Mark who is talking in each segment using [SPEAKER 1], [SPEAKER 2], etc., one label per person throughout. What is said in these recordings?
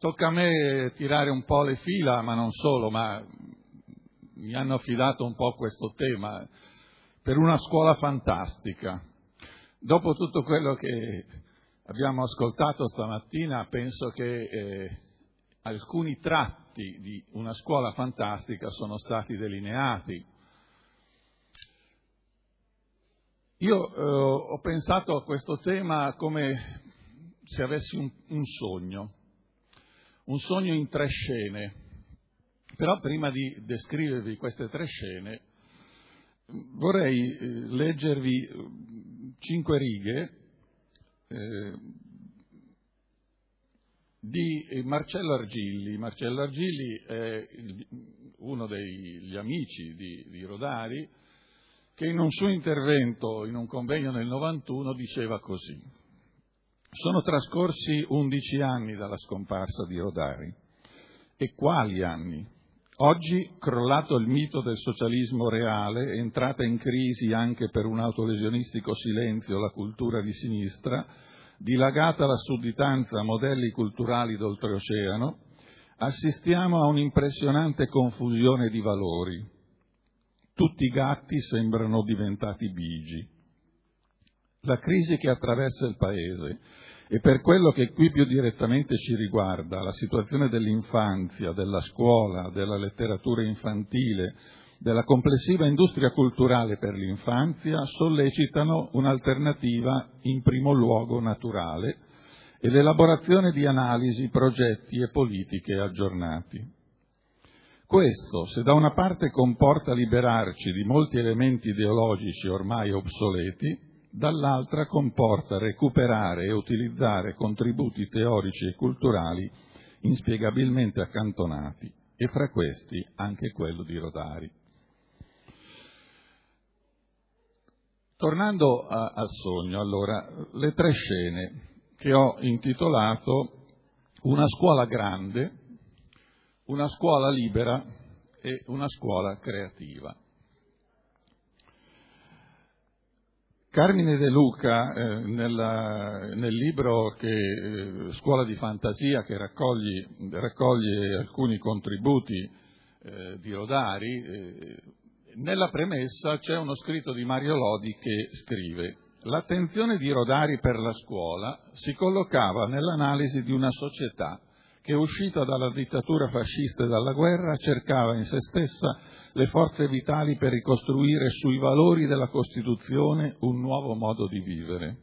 [SPEAKER 1] tocca a me tirare un po' le fila, ma non solo, ma mi hanno affidato un po' questo tema, per una scuola fantastica. Dopo tutto quello che abbiamo ascoltato stamattina, penso che alcuni tratti di una scuola fantastica sono stati delineati. Io ho pensato a questo tema come se avessi un sogno in 3 scene. Però prima di descrivervi queste 3 scene vorrei leggervi 5 righe di Marcello Argilli. Marcello Argilli è uno degli amici di Rodari, che in un suo intervento in un convegno nel 91 diceva così: sono trascorsi 11 anni dalla scomparsa di Rodari. E quali anni? Oggi, crollato il mito del socialismo reale, entrata in crisi anche per un autolesionistico silenzio la cultura di sinistra, dilagata la sudditanza a modelli culturali d'oltreoceano, assistiamo a un'impressionante confusione di valori. Tutti i gatti sembrano diventati bigi. La crisi che attraversa il Paese e per quello che qui più direttamente ci riguarda, la situazione dell'infanzia, della scuola, della letteratura infantile, della complessiva industria culturale per l'infanzia, sollecitano un'alternativa in primo luogo naturale e l'elaborazione di analisi, progetti e politiche aggiornati. Questo, se da una parte comporta liberarci di molti elementi ideologici ormai obsoleti, dall'altra comporta recuperare e utilizzare contributi teorici e culturali inspiegabilmente accantonati, e fra questi anche quello di Rodari. Tornando al sogno, allora, le 3 scene che ho intitolato Una scuola grande, una scuola libera e una scuola creativa. Carmine De Luca, nel libro Scuola di fantasia, che raccoglie alcuni contributi di Rodari, nella premessa c'è uno scritto di Mario Lodi che scrive: l'attenzione di Rodari per la scuola si collocava nell'analisi di una società che, uscita dalla dittatura fascista e dalla guerra, cercava in se stessa le forze vitali per ricostruire sui valori della Costituzione un nuovo modo di vivere.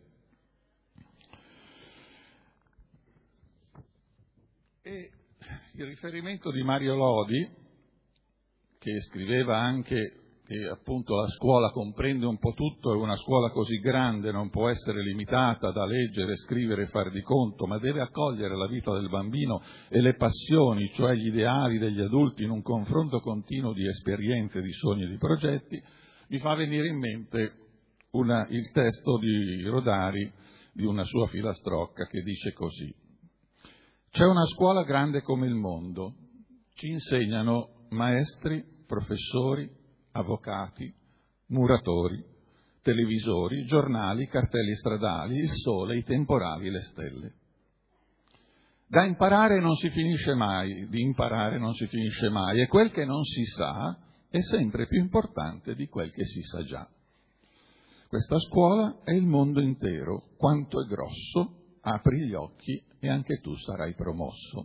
[SPEAKER 1] E il riferimento di Mario Lodi, che scriveva anche che appunto la scuola comprende un po' tutto e una scuola così grande non può essere limitata da leggere, scrivere e far di conto, ma deve accogliere la vita del bambino e le passioni, cioè gli ideali degli adulti, in un confronto continuo di esperienze, di sogni e di progetti, mi fa venire in mente il testo di Rodari di una sua filastrocca che dice così: c'è una scuola grande come il mondo, ci insegnano maestri, professori, avvocati, muratori, televisori, giornali, cartelli stradali, il sole, i temporali, le stelle. Da imparare non si finisce mai, di imparare non si finisce mai, e quel che non si sa è sempre più importante di quel che si sa già. Questa scuola è il mondo intero, quanto è grosso, apri gli occhi e anche tu sarai promosso.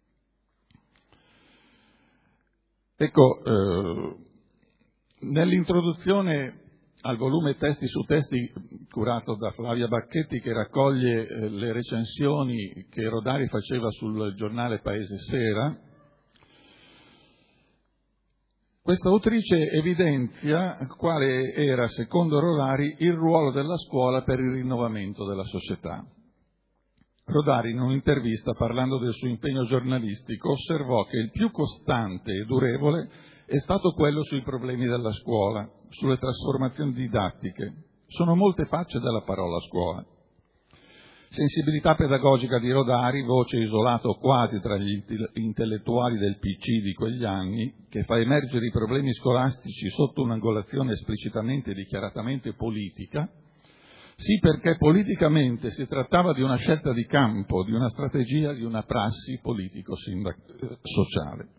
[SPEAKER 1] Ecco, nell'introduzione al volume Testi su Testi, curato da Flavia Bacchetti, che raccoglie le recensioni che Rodari faceva sul giornale Paese Sera, questa autrice evidenzia quale era, secondo Rodari, il ruolo della scuola per il rinnovamento della società. Rodari, in un'intervista, parlando del suo impegno giornalistico, osservò che il più costante e durevole è stato quello sui problemi della scuola, sulle trasformazioni didattiche. Sono molte facce della parola scuola. Sensibilità pedagogica di Rodari, voce isolata o quasi tra gli intellettuali del PC di quegli anni, che fa emergere i problemi scolastici sotto un'angolazione esplicitamente e dichiaratamente politica, Sì, perché politicamente si trattava di una scelta di campo, di una strategia, di una prassi politico-sociale.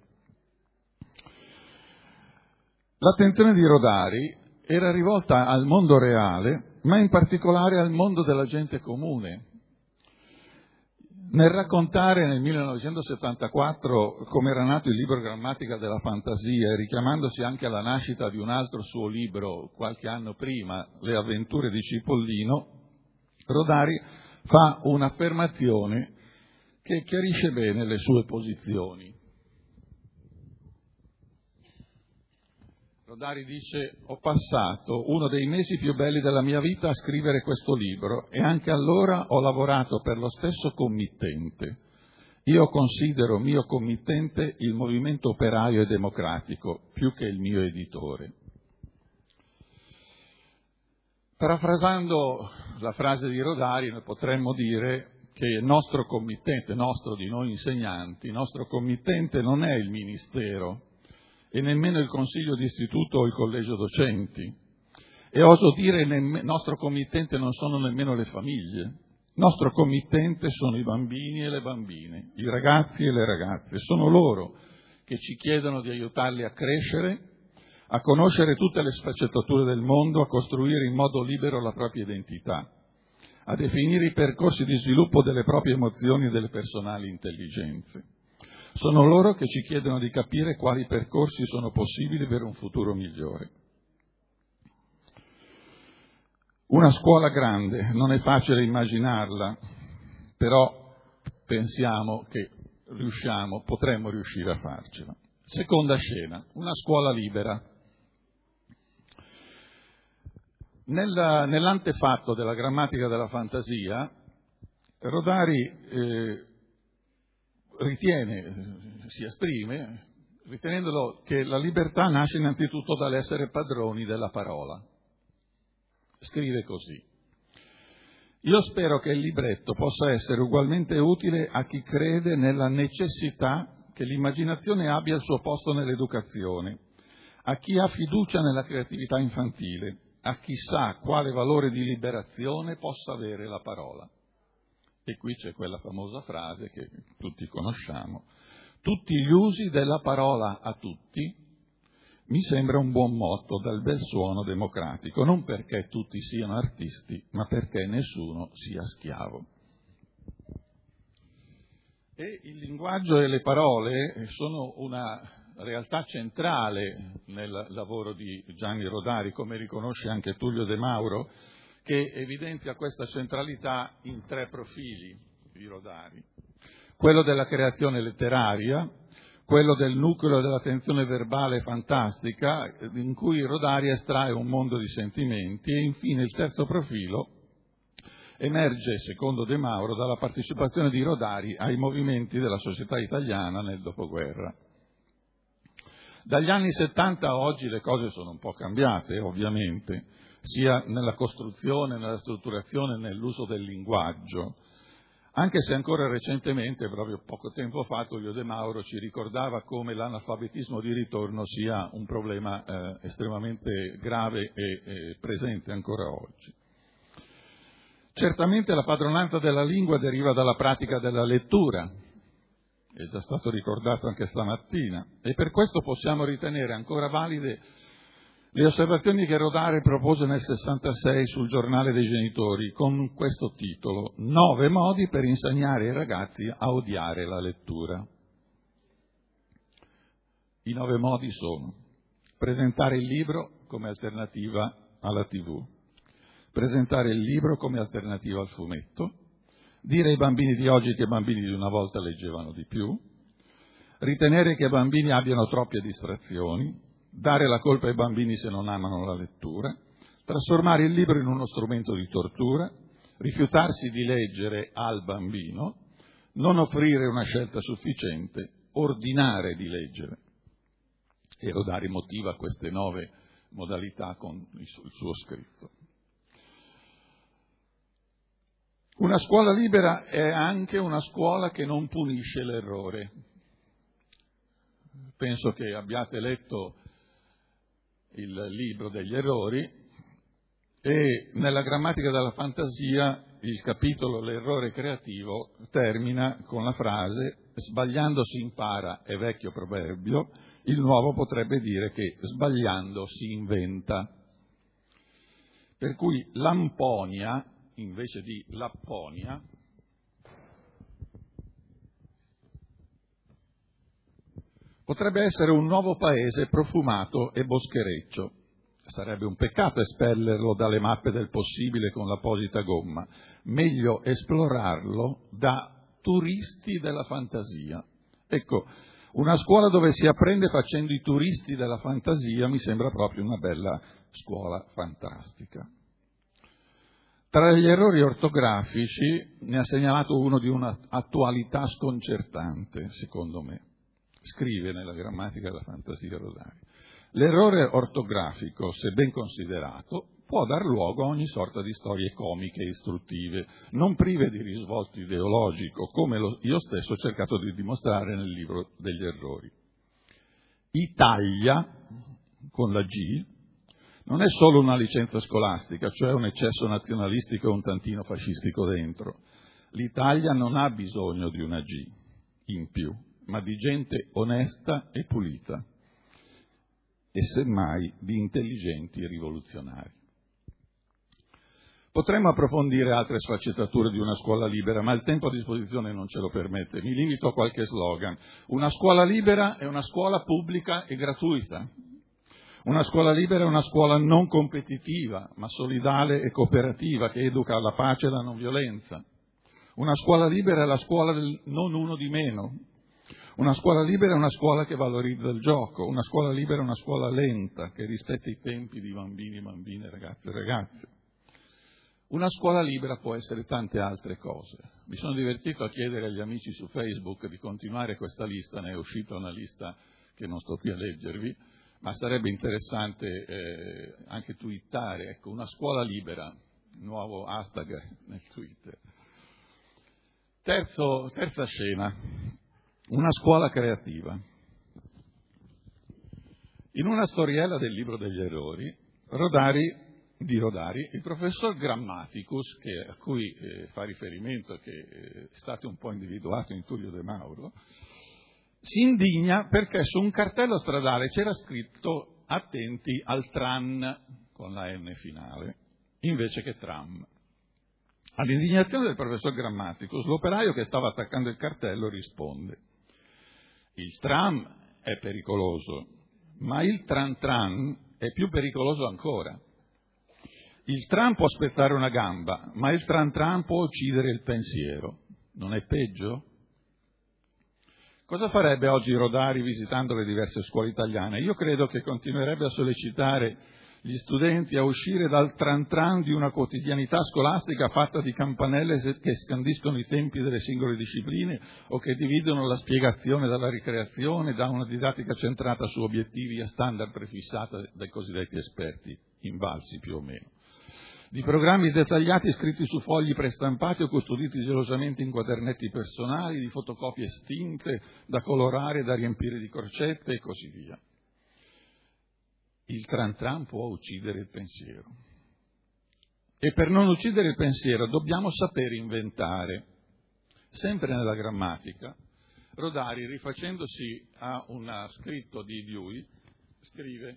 [SPEAKER 1] L'attenzione di Rodari era rivolta al mondo reale, ma in particolare al mondo della gente comune. Nel raccontare nel 1974 come era nato il libro Grammatica della fantasia e richiamandosi anche alla nascita di un altro suo libro qualche anno prima, Le avventure di Cipollino, Rodari fa un'affermazione che chiarisce bene le sue posizioni. Rodari dice: ho passato uno dei mesi più belli della mia vita a scrivere questo libro e anche allora ho lavorato per lo stesso committente. Io considero mio committente il movimento operaio e democratico più che il mio editore. Parafrasando la frase di Rodari, noi potremmo dire che il nostro committente, nostro di noi insegnanti, il nostro committente non è il ministero e nemmeno il consiglio d'istituto o il collegio docenti. E oso dire, il nostro committente non sono nemmeno le famiglie. Il nostro committente sono i bambini e le bambine, i ragazzi e le ragazze. Sono loro che ci chiedono di aiutarli a crescere, a conoscere tutte le sfaccettature del mondo, a costruire in modo libero la propria identità, a definire i percorsi di sviluppo delle proprie emozioni e delle personali intelligenze. Sono loro che ci chiedono di capire quali percorsi sono possibili per un futuro migliore. Una scuola grande, non è facile immaginarla, però pensiamo che potremmo riuscire a farcela. Seconda scena, una scuola libera. Nell'antefatto della Grammatica della fantasia, Rodari si esprime ritenendolo che la libertà nasce innanzitutto dall'essere padroni della parola. Scrive così: io spero che il libretto possa essere ugualmente utile a chi crede nella necessità che l'immaginazione abbia il suo posto nell'educazione, a chi ha fiducia nella creatività infantile, a chi sa quale valore di liberazione possa avere la parola. E qui c'è quella famosa frase che tutti conosciamo: tutti gli usi della parola a tutti mi sembra un buon motto dal bel suono democratico, non perché tutti siano artisti, ma perché nessuno sia schiavo. E il linguaggio e le parole sono una realtà centrale nel lavoro di Gianni Rodari, come riconosce anche Tullio De Mauro, che evidenzia questa centralità in tre profili di Rodari: quello della creazione letteraria, quello del nucleo dell'attenzione verbale fantastica, in cui Rodari estrae un mondo di sentimenti, e infine il terzo profilo emerge, secondo De Mauro, dalla partecipazione di Rodari ai movimenti della società italiana nel dopoguerra. Dagli anni 70 a oggi le cose sono un po' cambiate, ovviamente, sia nella costruzione, nella strutturazione, nell'uso del linguaggio, anche se ancora recentemente, proprio poco tempo fa, Tullio De Mauro ci ricordava come l'analfabetismo di ritorno sia un problema estremamente grave e presente ancora oggi. Certamente la padronanza della lingua deriva dalla pratica della lettura, è già stato ricordato anche stamattina, e per questo possiamo ritenere ancora valide le osservazioni che Rodari propose nel 66 sul Giornale dei genitori con questo titolo: 9 modi per insegnare ai ragazzi a odiare la lettura. I 9 modi sono: presentare il libro come alternativa alla TV, presentare il libro come alternativa al fumetto, dire ai bambini di oggi che i bambini di una volta leggevano di più, ritenere che i bambini abbiano troppe distrazioni, dare la colpa ai bambini se non amano la lettura, trasformare il libro in uno strumento di tortura, rifiutarsi di leggere al bambino, non offrire una scelta sufficiente, ordinare di leggere. E Rodari motiva queste 9 modalità con il suo scritto. Una scuola libera è anche una scuola che non punisce l'errore. Penso che abbiate letto il libro degli errori, E nella grammatica della fantasia il capitolo L'errore creativo termina con la frase: sbagliando si impara, è vecchio proverbio, il nuovo potrebbe dire che sbagliando si inventa. Per cui Lamponia, invece di Lapponia, potrebbe essere un nuovo paese profumato e boschereccio. Sarebbe un peccato espellerlo dalle mappe del possibile con l'apposita gomma, meglio esplorarlo da turisti della fantasia. Ecco, una scuola dove si apprende facendo i turisti della fantasia mi sembra proprio una bella scuola fantastica. Tra gli errori ortografici ne ha segnalato uno di un'attualità sconcertante, secondo me. Scrive nella grammatica della fantasia Rodari: l'errore ortografico, se ben considerato, può dar luogo a ogni sorta di storie comiche e istruttive, non prive di risvolto ideologico, come io stesso ho cercato di dimostrare nel libro degli errori. Italia, con la G, non è solo una licenza scolastica, cioè un eccesso nazionalistico e un tantino fascistico dentro. L'Italia non ha bisogno di una G in più, ma di gente onesta e pulita, e semmai di intelligenti rivoluzionari. Potremmo approfondire altre sfaccettature di una scuola libera, ma il tempo a disposizione non ce lo permette. Mi limito a qualche slogan. Una scuola libera è una scuola pubblica e gratuita. Una scuola libera è una scuola non competitiva, ma solidale e cooperativa, che educa alla pace e alla non violenza. Una scuola libera è la scuola del non uno di meno. Una scuola libera è una scuola che valorizza il gioco. Una scuola libera è una scuola lenta, che rispetta i tempi di bambini, bambine, ragazze e ragazze. Una scuola libera può essere tante altre cose. Mi sono divertito a chiedere agli amici su Facebook di continuare questa lista, ne è uscita una lista che non sto qui a leggervi, ma sarebbe interessante anche twittare, ecco, una scuola libera, nuovo hashtag nel Twitter. Terza scena, una scuola creativa. In una storiella del libro degli errori, di Rodari, il professor Grammaticus, a cui fa riferimento, che è stato un po' individuato in Tullio De Mauro, si indigna perché su un cartello stradale c'era scritto attenti al tran, con la N finale, invece che tram. All'indignazione del professor Grammaticus, l'operaio che stava attaccando il cartello risponde: il tram è pericoloso, ma il tran è più pericoloso ancora. Il tram può aspettare una gamba, ma il tran può uccidere il pensiero. Non è peggio? Cosa farebbe oggi Rodari visitando le diverse scuole italiane? Io credo che continuerebbe a sollecitare gli studenti a uscire dal tran di una quotidianità scolastica fatta di campanelle che scandiscono i tempi delle singole discipline o che dividono la spiegazione dalla ricreazione, da una didattica centrata su obiettivi e standard prefissata dai cosiddetti esperti, invalsi più o meno. Di programmi dettagliati scritti su fogli prestampati o custoditi gelosamente in quadernetti personali, di fotocopie stinte da colorare e da riempire di crocette e così via. Il tran può uccidere il pensiero. E per non uccidere il pensiero dobbiamo saper inventare. Sempre nella grammatica, Rodari, rifacendosi a un scritto di Dewey, scrive: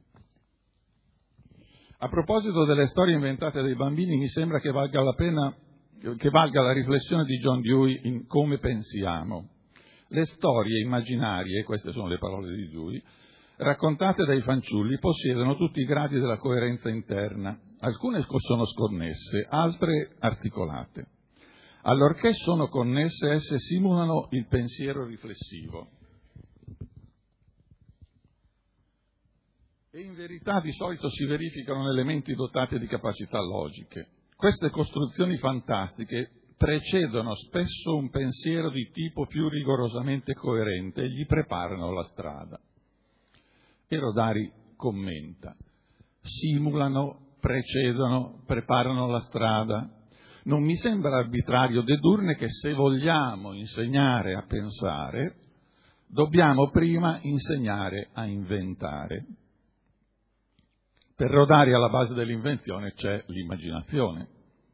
[SPEAKER 1] a proposito delle storie inventate dai bambini, mi sembra che valga la riflessione di John Dewey in Come pensiamo. Le storie immaginarie, queste sono le parole di Dewey, raccontate dai fanciulli possiedono tutti i gradi della coerenza interna. Alcune sono sconnesse, altre articolate. Allorché sono connesse, esse simulano il pensiero riflessivo. E in verità di solito si verificano elementi dotati di capacità logiche. Queste costruzioni fantastiche precedono spesso un pensiero di tipo più rigorosamente coerente e gli preparano la strada. E Rodari commenta: simulano, precedono, preparano la strada. Non mi sembra arbitrario dedurne che se vogliamo insegnare a pensare, dobbiamo prima insegnare a inventare. Per Rodari alla base dell'invenzione c'è l'immaginazione.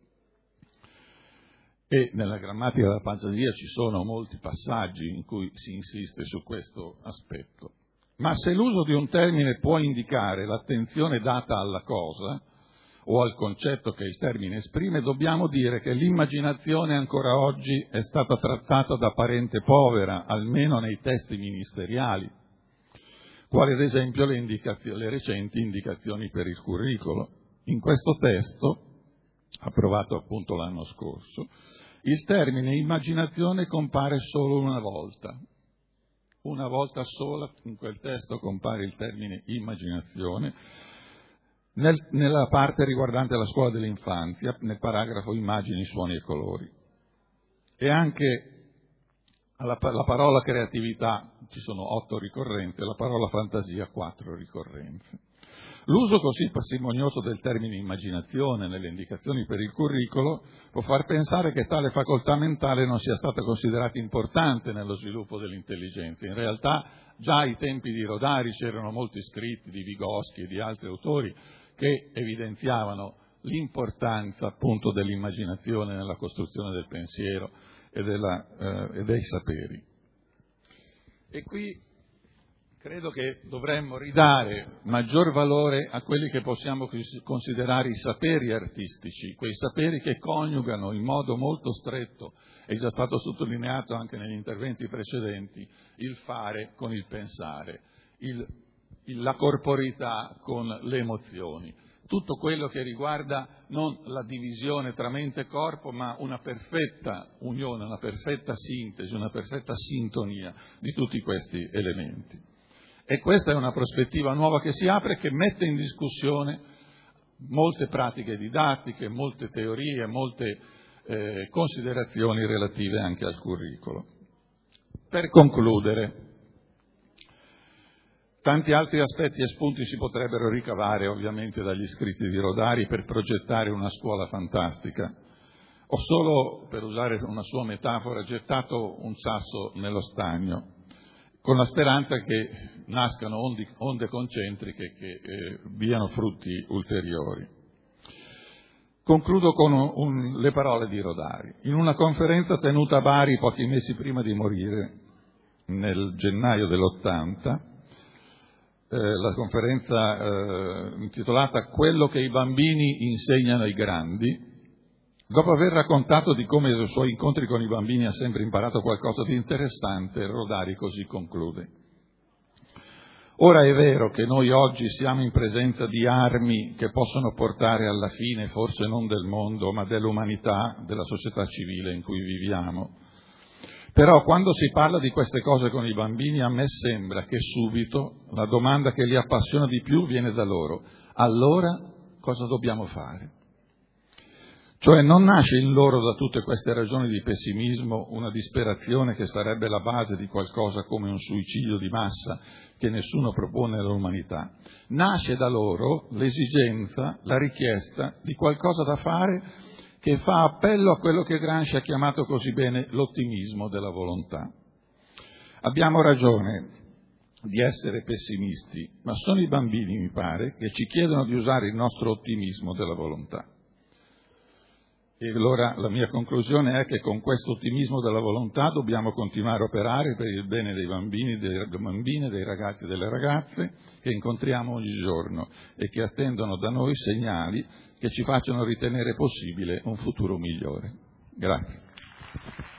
[SPEAKER 1] E nella grammatica della fantasia ci sono molti passaggi in cui si insiste su questo aspetto. Ma se l'uso di un termine può indicare l'attenzione data alla cosa o al concetto che il termine esprime, dobbiamo dire che l'immaginazione ancora oggi è stata trattata da parente povera, almeno nei testi ministeriali, quali ad esempio le recenti indicazioni per il curricolo. In questo testo, approvato appunto l'anno scorso, il termine immaginazione compare solo una volta sola in quel testo compare il termine immaginazione, nella parte riguardante la scuola dell'infanzia, nel paragrafo immagini, suoni e colori. E anche la parola creatività ci sono 8 ricorrenze, la parola fantasia 4 ricorrenze. L'uso così parsimonioso del termine immaginazione nelle indicazioni per il curricolo può far pensare che tale facoltà mentale non sia stata considerata importante nello sviluppo dell'intelligenza. In realtà già ai tempi di Rodari c'erano molti scritti di Vygotsky e di altri autori che evidenziavano l'importanza appunto dell'immaginazione nella costruzione del pensiero e dei saperi. E qui credo che dovremmo ridare maggior valore a quelli che possiamo considerare i saperi artistici, quei saperi che coniugano in modo molto stretto, è già stato sottolineato anche negli interventi precedenti, il fare con il pensare, la corporeità con le emozioni. Tutto quello che riguarda non la divisione tra mente e corpo, ma una perfetta unione, una perfetta sintesi, una perfetta sintonia di tutti questi elementi. E questa è una prospettiva nuova che si apre, che mette in discussione molte pratiche didattiche, molte teorie, molte considerazioni relative anche al curricolo. Per concludere, tanti altri aspetti e spunti si potrebbero ricavare ovviamente dagli scritti di Rodari per progettare una scuola fantastica. Ho solo, per usare una sua metafora, gettato un sasso nello stagno, con la speranza che nascano onde concentriche che diano frutti ulteriori. Concludo con le parole di Rodari. In una conferenza tenuta a Bari pochi mesi prima di morire, nel gennaio dell'80, la conferenza intitolata Quello che i bambini insegnano ai grandi, dopo aver raccontato di come nei suoi incontri con i bambini ha sempre imparato qualcosa di interessante, Rodari così conclude. Ora è vero che noi oggi siamo in presenza di armi che possono portare alla fine, forse non del mondo, ma dell'umanità, della società civile in cui viviamo. Però quando si parla di queste cose con i bambini, a me sembra che subito la domanda che li appassiona di più viene da loro. Allora cosa dobbiamo fare? Cioè non nasce in loro da tutte queste ragioni di pessimismo una disperazione che sarebbe la base di qualcosa come un suicidio di massa che nessuno propone all'umanità. Nasce da loro l'esigenza, la richiesta di qualcosa da fare che fa appello a quello che Gramsci ha chiamato così bene l'ottimismo della volontà. Abbiamo ragione di essere pessimisti, ma sono i bambini, mi pare, che ci chiedono di usare il nostro ottimismo della volontà. E allora la mia conclusione è che con questo ottimismo della volontà dobbiamo continuare a operare per il bene dei bambini, delle bambine, dei ragazzi e delle ragazze che incontriamo ogni giorno e che attendono da noi segnali che ci facciano ritenere possibile un futuro migliore. Grazie.